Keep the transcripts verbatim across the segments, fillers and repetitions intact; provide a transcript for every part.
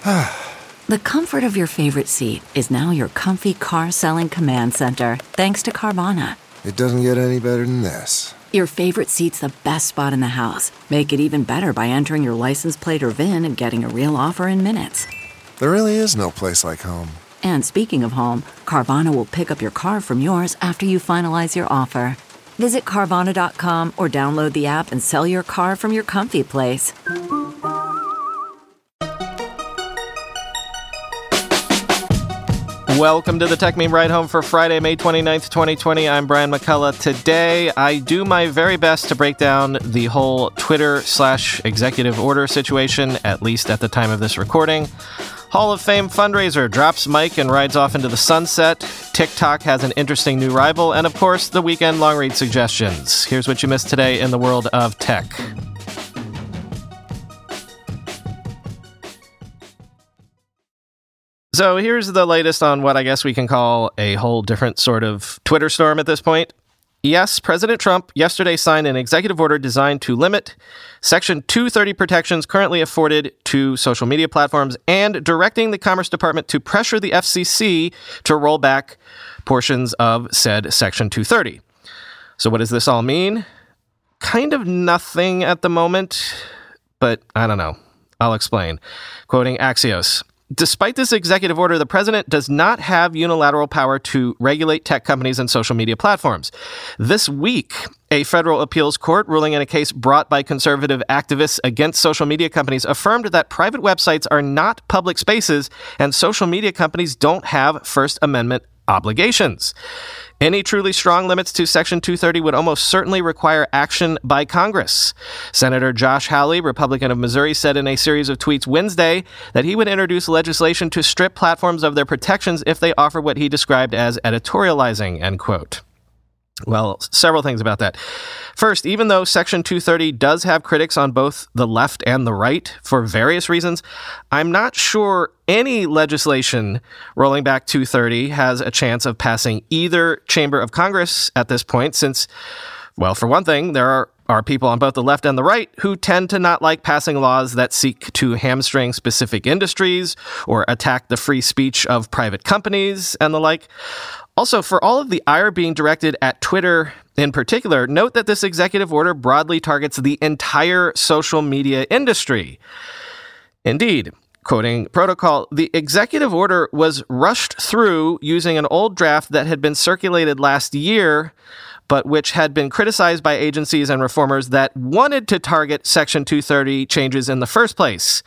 The comfort of your favorite seat is now your comfy car selling command center, thanks to Carvana. It doesn't get any better than this. Your favorite seat's the best spot in the house. Make it even better by entering your license plate or V I N and getting a real offer in minutes. There really is no place like home. And speaking of home, Carvana will pick up your car from yours after you finalize your offer. Visit Carvana dot com or download the app and sell your car from your comfy place. Welcome to the Tech Meme Ride Home for Friday, May twenty-ninth, twenty twenty. I'm Brian McCullough. Today, I do my very best to break down the whole Twitter slash executive order situation, at least at the time of this recording. Hall of Fame fundraiser drops mic and rides off into the sunset. TikTok has an interesting new rival. And of course, the weekend long read suggestions. Here's what you missed today in the world of tech. So here's the latest on what I guess we can call a whole different sort of Twitter storm at this point. Yes, President Trump yesterday signed an executive order designed to limit Section two thirty protections currently afforded to social media platforms and directing the Commerce Department to pressure the F C C to roll back portions of said Section two thirty. So what does this all mean? Kind of nothing at the moment, but I don't know. I'll explain. Quoting Axios. Despite this executive order, the president does not have unilateral power to regulate tech companies and social media platforms. This week, a federal appeals court ruling in a case brought by conservative activists against social media companies affirmed that private websites are not public spaces and social media companies don't have First Amendment obligations. Any truly strong limits to Section two thirty would almost certainly require action by Congress. Senator Josh Hawley, Republican of Missouri, said in a series of tweets Wednesday that he would introduce legislation to strip platforms of their protections if they offer what he described as editorializing, end quote. Well, several things about that. First, even though Section two thirty does have critics on both the left and the right for various reasons, I'm not sure any legislation rolling back two thirty has a chance of passing either chamber of Congress at this point, since, well, for one thing, there are are people on both the left and the right who tend to not like passing laws that seek to hamstring specific industries or attack the free speech of private companies and the like. Also, for all of the ire being directed at Twitter in particular, note that this executive order broadly targets the entire social media industry. Indeed, quoting Protocol, the executive order was rushed through using an old draft that had been circulated last year, but which had been criticized by agencies and reformers that wanted to target Section two thirty changes in the first place.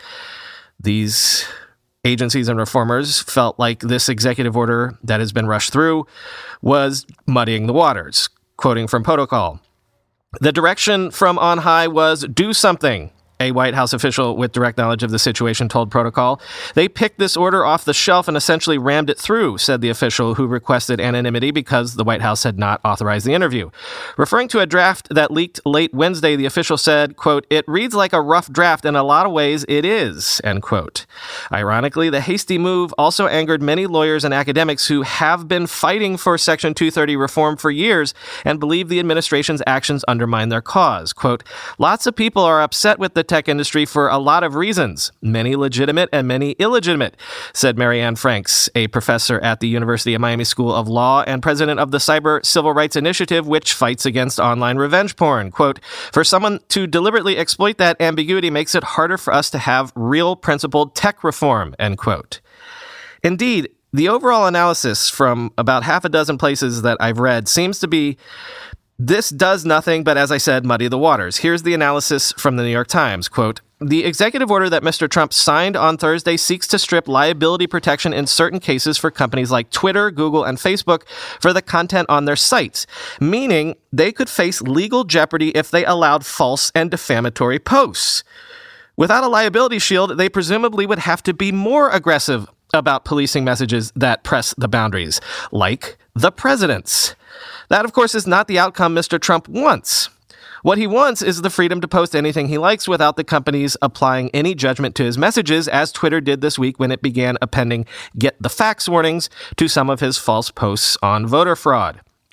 These agencies and reformers felt like this executive order that has been rushed through was muddying the waters. Quoting from Protocol, the direction from on high was do something. A White House official with direct knowledge of the situation told Protocol. They picked this order off the shelf and essentially rammed it through, said the official who requested anonymity because the White House had not authorized the interview. Referring to a draft that leaked late Wednesday, the official said, quote, it reads like a rough draft. In a lot of ways, it is, end quote. Ironically, the hasty move also angered many lawyers and academics who have been fighting for Section two thirty reform for years and believe the administration's actions undermine their cause. Quote, lots of people are upset with the tech industry for a lot of reasons, many legitimate and many illegitimate, said Marianne Franks, a professor at the University of Miami School of Law and president of the Cyber Civil Rights Initiative, which fights against online revenge porn. Quote, for someone to deliberately exploit that ambiguity makes it harder for us to have real principled tech reform, end quote. Indeed, the overall analysis from about half a dozen places that I've read seems to be this does nothing but, as I said, muddy the waters. Here's the analysis from the New York Times. Quote, the executive order that Mister Trump signed on Thursday seeks to strip liability protection in certain cases for companies like Twitter, Google, and Facebook for the content on their sites, meaning they could face legal jeopardy if they allowed false and defamatory posts. Without a liability shield, they presumably would have to be more aggressive about policing messages that press the boundaries, like the president's. That, of course, is not the outcome Mister Trump wants. What he wants is the freedom to post anything he likes without the companies applying any judgment to his messages, as Twitter did this week when it began appending get the facts warnings to some of his false posts on voter fraud.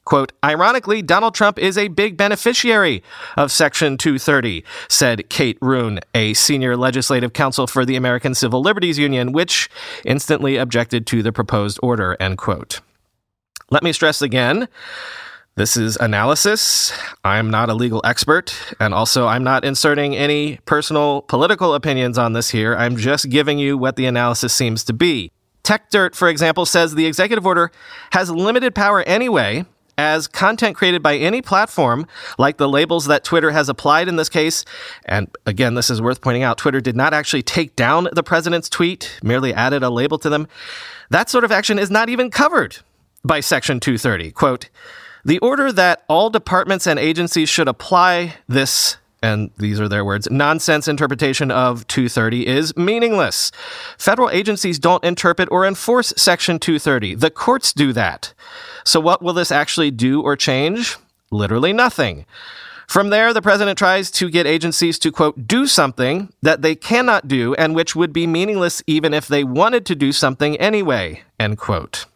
Quote, ironically, Donald Trump is a big beneficiary of Section two thirty, said Kate Roon, a senior legislative counsel for the American Civil Liberties Union, which instantly objected to the proposed order, end quote. Let me stress again, this is analysis. I'm not a legal expert, and also I'm not inserting any personal political opinions on this here. I'm just giving you what the analysis seems to be. TechDirt, for example, says the executive order has limited power anyway, as content created by any platform, like the labels that Twitter has applied in this case, and again, this is worth pointing out, Twitter did not actually take down the president's tweet, merely added a label to them. That sort of action is not even covered by Section two thirty. Quote, the order that all departments and agencies should apply this, and these are their words, nonsense interpretation of two thirty is meaningless. Federal agencies don't interpret or enforce Section two thirty. The courts do that. So what will this actually do or change? Literally nothing. From there, the president tries to get agencies to, quote, do something that they cannot do and which would be meaningless even if they wanted to do something anyway, end quote.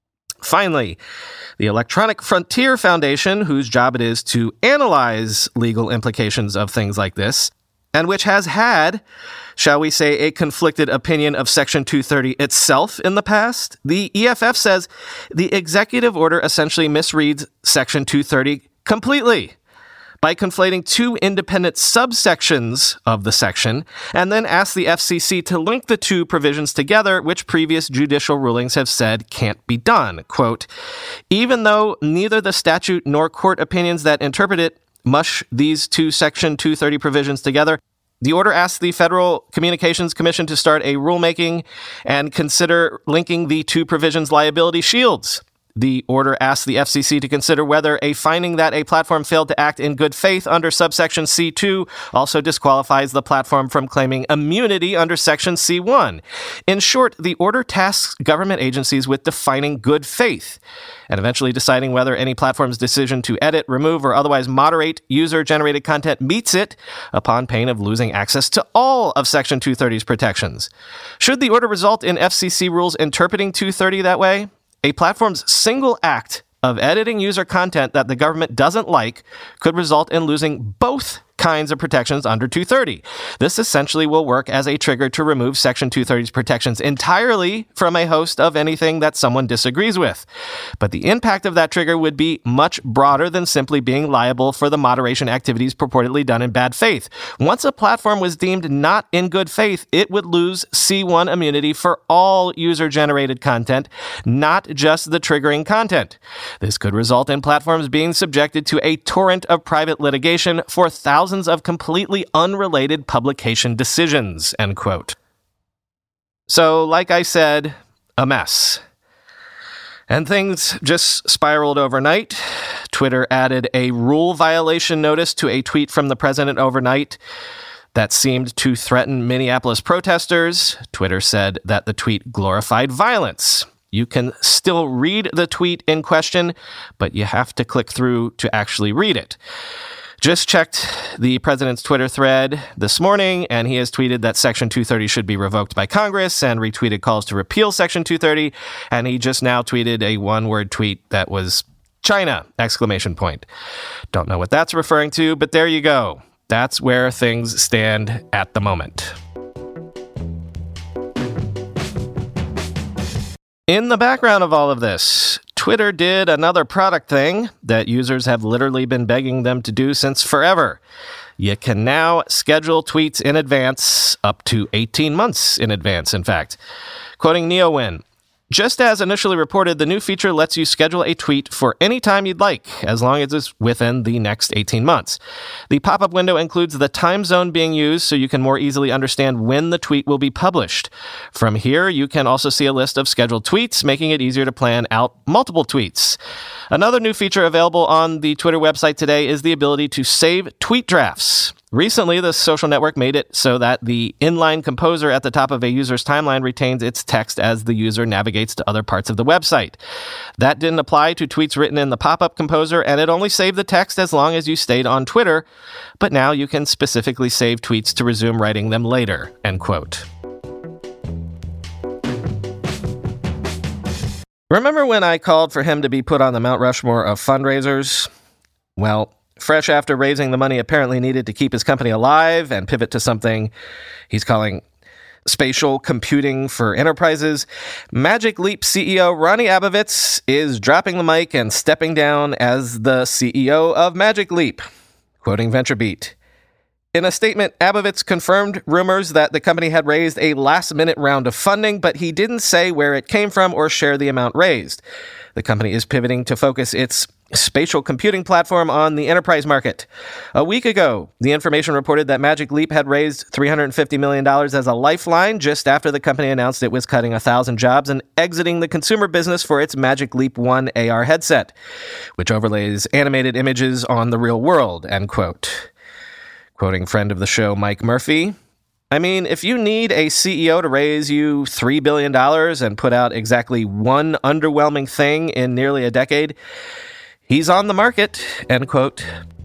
Finally, the Electronic Frontier Foundation, whose job it is to analyze legal implications of things like this, and which has had, shall we say, a conflicted opinion of Section two thirty itself in the past, the E F F says the executive order essentially misreads Section two thirty completely by conflating two independent subsections of the section, and then asks the F C C to link the two provisions together, which previous judicial rulings have said can't be done. Quote, even though neither the statute nor court opinions that interpret it mush these two Section two thirty provisions together, the order asks the Federal Communications Commission to start a rulemaking and consider linking the two provisions' liability shields. The order asks the F C C to consider whether a finding that a platform failed to act in good faith under subsection C two also disqualifies the platform from claiming immunity under section C one. In short, the order tasks government agencies with defining good faith and eventually deciding whether any platform's decision to edit, remove, or otherwise moderate user-generated content meets it upon pain of losing access to all of Section two thirty's protections. Should the order result in F C C rules interpreting two thirty that way, a platform's single act of editing user content that the government doesn't like could result in losing both kinds of protections under two thirty. This essentially will work as a trigger to remove Section two thirty's protections entirely from a host of anything that someone disagrees with. But the impact of that trigger would be much broader than simply being liable for the moderation activities purportedly done in bad faith. Once a platform was deemed not in good faith, it would lose C one immunity for all user-generated content, not just the triggering content. This could result in platforms being subjected to a torrent of private litigation for thousands of completely unrelated publication decisions, end quote. So, like I said, a mess. And things just spiraled overnight. Twitter added a rule violation notice to a tweet from the president overnight that seemed to threaten Minneapolis protesters. Twitter said that the tweet glorified violence. You can still read the tweet in question, but you have to click through to actually read it. Just checked the president's Twitter thread this morning, and he has tweeted that Section two thirty should be revoked by Congress and retweeted calls to repeal Section two thirty. And he just now tweeted a one-word tweet that was China, exclamation point. Don't know what that's referring to, but there you go. That's where things stand at the moment. In the background of all of this, Twitter did another product thing that users have literally been begging them to do since forever. You can now schedule tweets in advance, up to eighteen months in advance, in fact. Quoting NeoWin, just as initially reported, the new feature lets you schedule a tweet for any time you'd like, as long as it's within the next eighteen months. The pop-up window includes the time zone being used so you can more easily understand when the tweet will be published. From here, you can also see a list of scheduled tweets, making it easier to plan out multiple tweets. Another new feature available on the Twitter website today is the ability to save tweet drafts. Recently, the social network made it so that the inline composer at the top of a user's timeline retains its text as the user navigates to other parts of the website. That didn't apply to tweets written in the pop-up composer, and it only saved the text as long as you stayed on Twitter. But now you can specifically save tweets to resume writing them later, end quote. Remember when I called for him to be put on the Mount Rushmore of fundraisers? Well, fresh after raising the money apparently needed to keep his company alive and pivot to something he's calling spatial computing for enterprises, Magic Leap C E O Ronnie Abovitz is dropping the mic and stepping down as the C E O of Magic Leap, quoting VentureBeat. In a statement, Abovitz confirmed rumors that the company had raised a last-minute round of funding, but he didn't say where it came from or share the amount raised. The company is pivoting to focus its spatial computing platform on the enterprise market. A week ago, the information reported that Magic Leap had raised three hundred fifty million dollars as a lifeline just after the company announced it was cutting one thousand jobs and exiting the consumer business for its Magic Leap One A R headset, which overlays animated images on the real world, end quote. Quoting friend of the show, Mike Murphy, I mean, if you need a C E O to raise you three billion dollars and put out exactly one underwhelming thing in nearly a decade, he's on the market, end quote.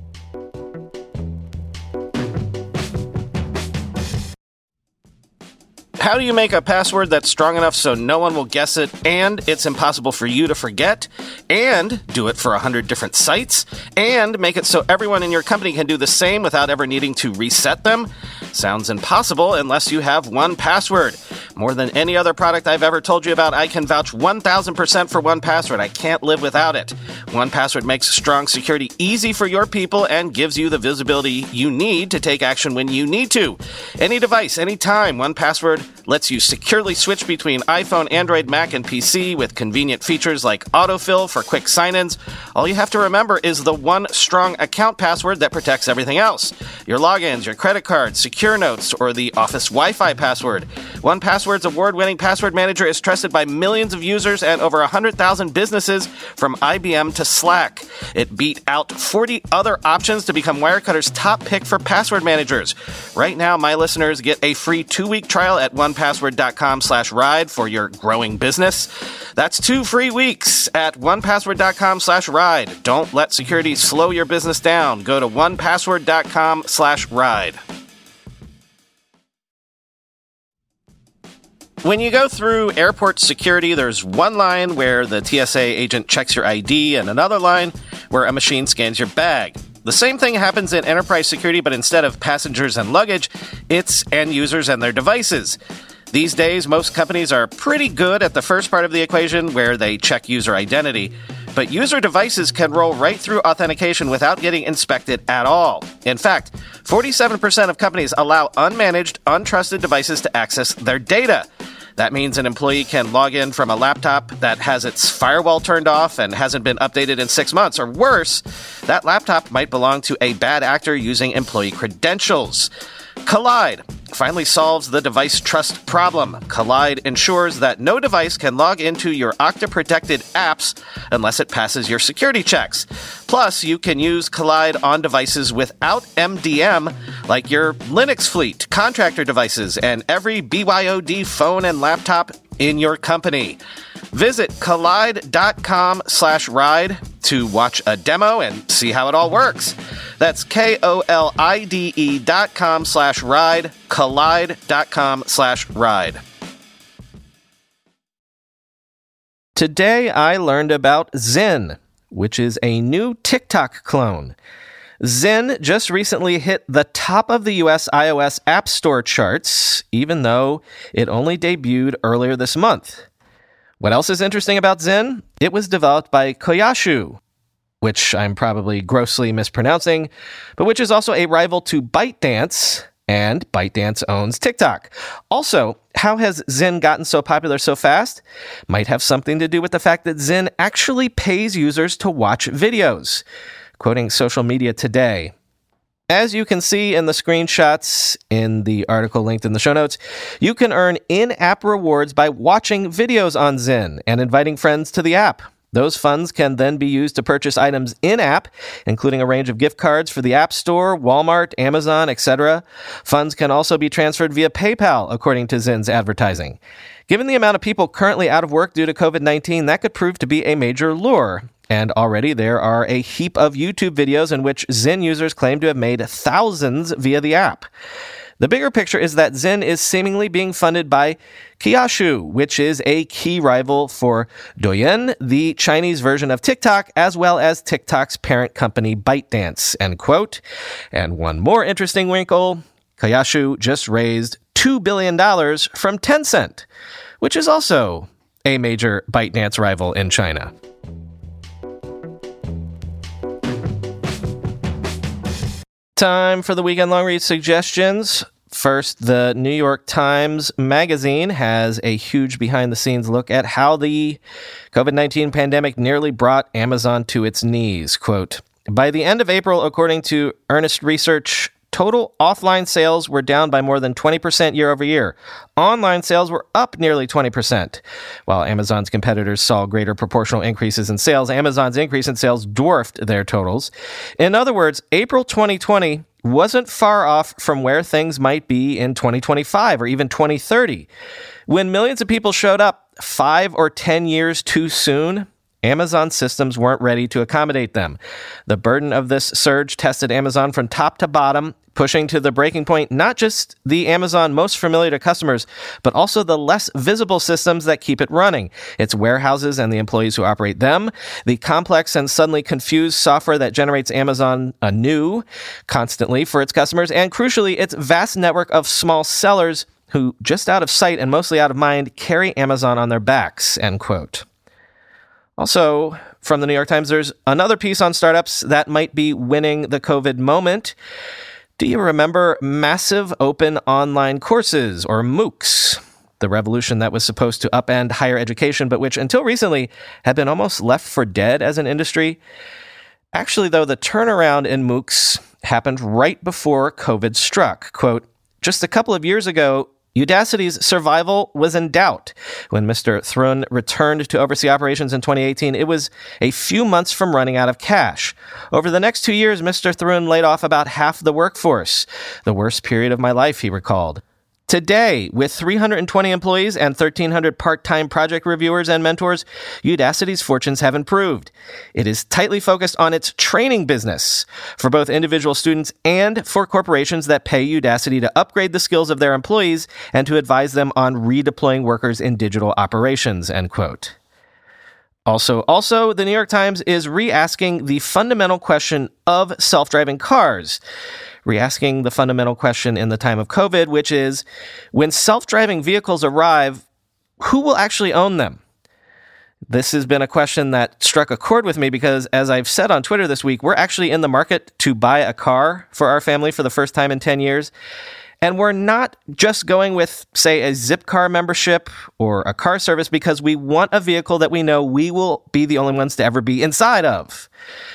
How do you make a password that's strong enough so no one will guess it, and it's impossible for you to forget, and do it for a hundred different sites, and make it so everyone in your company can do the same without ever needing to reset them? Sounds impossible unless you have one password. More than any other product I've ever told you about, I can vouch one thousand percent for one password. I can't live without it. one password makes strong security easy for your people and gives you the visibility you need to take action when you need to. Any device, anytime, one password lets you securely switch between iPhone, Android, Mac, and P C with convenient features like autofill for quick sign-ins. All you have to remember is the one strong account password that protects everything else. Your logins, your credit cards, secure notes, or the Office Wi-Fi password. one password's award-winning password manager is trusted by millions of users and over one hundred thousand businesses from I B M to Slack. It beat out forty other options to become Wirecutter's top pick for password managers. Right now, my listeners get a free two-week trial at one password dot com slash ride for your growing business. That's two free weeks at one password dot com slash ride. Don't let security slow your business down. Go to one password dot com slash ride. When you go through airport security, there's one line where the T S A agent checks your I D and another line where a machine scans your bag. The same thing happens in enterprise security, but instead of passengers and luggage, it's end users and their devices. These days, most companies are pretty good at the first part of the equation where they check user identity, but user devices can roll right through authentication without getting inspected at all. In fact, forty-seven percent of companies allow unmanaged, untrusted devices to access their data. That means an employee can log in from a laptop that has its firewall turned off and hasn't been updated in six months, or worse, that laptop might belong to a bad actor using employee credentials. Kolide finally solves the device trust problem. Kolide ensures that no device can log into your Okta-protected apps unless it passes your security checks. Plus, you can use Kolide on devices without M D M, like your Linux fleet, contractor devices, and every B Y O D phone and laptop in your company. Visit kolide dot com slash ride to watch a demo and see how it all works. That's K O L I D E dot com slash ride, kolide dot com slash ride. Today I learned about Zen, which is a new TikTok clone. Zen just recently hit the top of the U S iOS App Store charts, even though it only debuted earlier this month. What else is interesting about Zen? It was developed by Koyashu, which I'm probably grossly mispronouncing, but which is also a rival to ByteDance, and ByteDance owns TikTok. Also, how has Zen gotten so popular so fast? Might have something to do with the fact that Zen actually pays users to watch videos. Quoting Social Media Today, as you can see in the screenshots in the article linked in the show notes, you can earn in-app rewards by watching videos on Zen and inviting friends to the app. Those funds can then be used to purchase items in-app, including a range of gift cards for the App Store, Walmart, Amazon, et cetera. Funds can also be transferred via PayPal, according to Zen's advertising. Given the amount of people currently out of work due to covid nineteen, that could prove to be a major lure. And already there are a heap of YouTube videos in which Zen users claim to have made thousands via the app. The bigger picture is that Zyn is seemingly being funded by Kuaishou, which is a key rival for Douyin, the Chinese version of TikTok, as well as TikTok's parent company ByteDance, end quote. And one more interesting wrinkle, Kuaishou just raised two billion dollars from Tencent, which is also a major ByteDance rival in China. Time for the weekend long read suggestions. First, the New York Times Magazine has a huge behind-the-scenes look at how the covid nineteen pandemic nearly brought Amazon to its knees. Quote, by the end of April, according to Earnest Research, total offline sales were down by more than twenty percent year over year. Online sales were up nearly twenty percent. While Amazon's competitors saw greater proportional increases in sales, Amazon's increase in sales dwarfed their totals. In other words, April twenty twenty wasn't far off from where things might be in twenty twenty-five or even twenty thirty. When millions of people showed up five or ten years too soon, Amazon systems weren't ready to accommodate them. The burden of this surge tested Amazon from top to bottom, pushing to the breaking point not just the Amazon most familiar to customers, but also the less visible systems that keep it running. Its warehouses and the employees who operate them, the complex and suddenly confused software that generates Amazon anew constantly for its customers, and crucially, its vast network of small sellers who, just out of sight and mostly out of mind, carry Amazon on their backs, end quote. Also, from the New York Times, there's another piece on startups that might be winning the COVID moment. Do you remember massive open online courses, or MOOCs? The revolution that was supposed to upend higher education, but which until recently had been almost left for dead as an industry. Actually, though, the turnaround in MOOCs happened right before COVID struck. Quote, just a couple of years ago, Udacity's survival was in doubt. When Mister Thrun returned to oversee operations in twenty eighteen, it was a few months from running out of cash. Over the next two years, Mister Thrun laid off about half the workforce. The worst period of my life, he recalled. Today, with three hundred twenty employees and thirteen hundred part-time project reviewers and mentors, Udacity's fortunes have improved. It is tightly focused on its training business for both individual students and for corporations that pay Udacity to upgrade the skills of their employees and to advise them on redeploying workers in digital operations, end quote. Also, also, the New York Times is re-asking the fundamental question of self-driving cars. Re-asking the fundamental question in the time of COVID, which is, when self-driving vehicles arrive, who will actually own them? This has been a question that struck a chord with me because, as I've said on Twitter this week, we're actually in the market to buy a car for our family for the first time in ten years. And we're not just going with, say, a Zipcar membership or a car service because we want a vehicle that we know we will be the only ones to ever be inside of.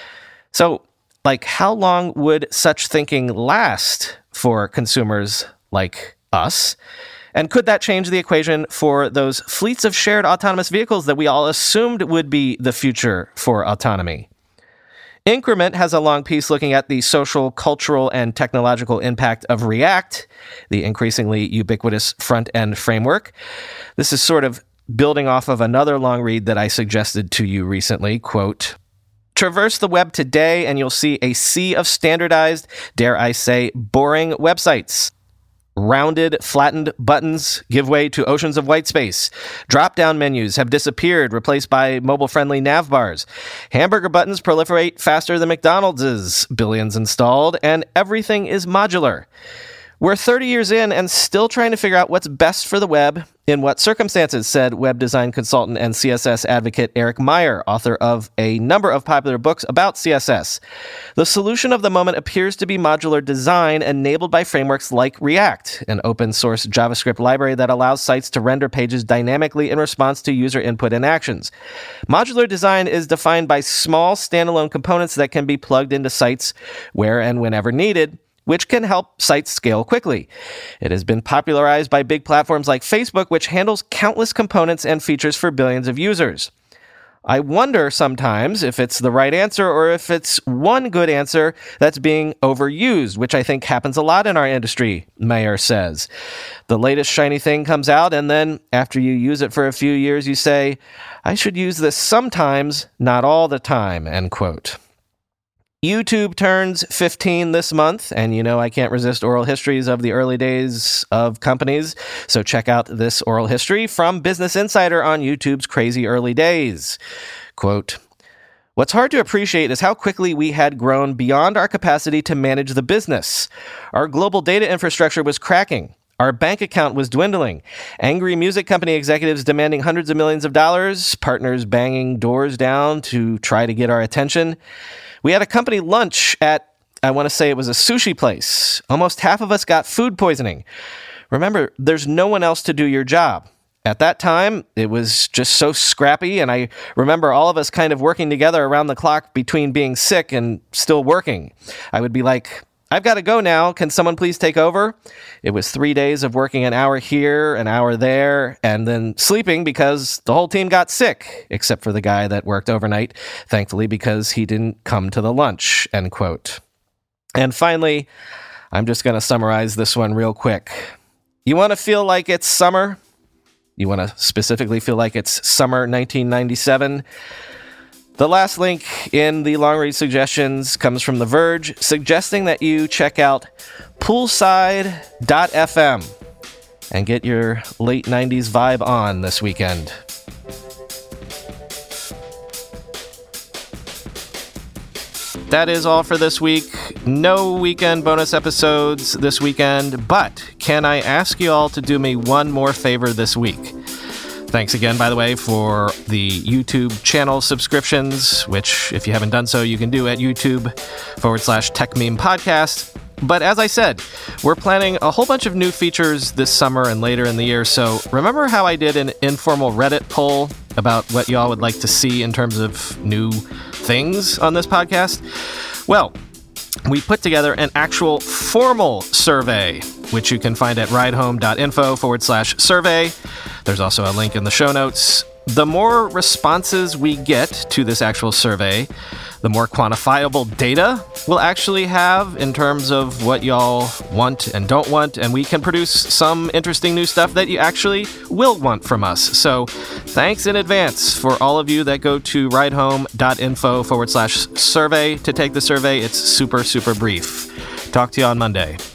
So, like, how long would such thinking last for consumers like us? And could that change the equation for those fleets of shared autonomous vehicles that we all assumed would be the future for autonomy? Increment has a long piece looking at the social, cultural, and technological impact of React, the increasingly ubiquitous front-end framework. This is sort of building off of another long read that I suggested to you recently, quote, traverse the web today and you'll see a sea of standardized, dare I say, boring websites. Rounded, flattened buttons give way to oceans of white space. Drop-down menus have disappeared, replaced by mobile-friendly nav bars. Hamburger buttons proliferate faster than McDonald's, billions installed, and everything is modular. We're thirty years in and still trying to figure out what's best for the web in what circumstances, said web design consultant and C S S advocate Eric Meyer, author of a number of popular books about C S S. The solution of the moment appears to be modular design enabled by frameworks like React, an open-source JavaScript library that allows sites to render pages dynamically in response to user input and actions. Modular design is defined by small standalone components that can be plugged into sites where and whenever needed, which can help sites scale quickly. It has been popularized by big platforms like Facebook, which handles countless components and features for billions of users. I wonder sometimes if it's the right answer or if it's one good answer that's being overused, which I think happens a lot in our industry, Mayer says. The latest shiny thing comes out, and then after you use it for a few years, you say, I should use this sometimes, not all the time, end quote. YouTube turns fifteen this month, and you know I can't resist oral histories of the early days of companies, so check out this oral history from Business Insider on YouTube's crazy early days. Quote, "What's hard to appreciate is how quickly we had grown beyond our capacity to manage the business. Our global data infrastructure was cracking. Our bank account was dwindling. Angry music company executives demanding hundreds of millions of dollars, partners banging doors down to try to get our attention. We had a company lunch at, I want to say it was a sushi place. Almost half of us got food poisoning. Remember, there's no one else to do your job. At that time, it was just so scrappy, and I remember all of us kind of working together around the clock between being sick and still working. I would be like, I've got to go now. Can someone please take over? It was three days of working an hour here, an hour there, and then sleeping because the whole team got sick, except for the guy that worked overnight, thankfully, because he didn't come to the lunch," end quote. And finally, I'm just going to summarize this one real quick. You want to feel like it's summer? You want to specifically feel like it's summer nineteen ninety-seven? The last link in the long read suggestions comes from The Verge, suggesting that you check out poolside dot f m and get your late nineties vibe on this weekend. That is all for this week. No weekend bonus episodes this weekend, but can I ask you all to do me one more favor this week? Thanks again, by the way, for the YouTube channel subscriptions, which, if you haven't done so, you can do at YouTube forward slash Tech Meme Podcast. But as I said, we're planning a whole bunch of new features this summer and later in the year. So remember how I did an informal Reddit poll about what y'all would like to see in terms of new things on this podcast? Well, we put together an actual formal survey, which you can find at ridehome.info forward slash survey. There's also a link in the show notes. The more responses we get to this actual survey, the more quantifiable data we'll actually have in terms of what y'all want and don't want, and we can produce some interesting new stuff that you actually will want from us. So thanks in advance for all of you that go to ridehome.info forward slash survey to take the survey. It's super, super brief. Talk to you on Monday.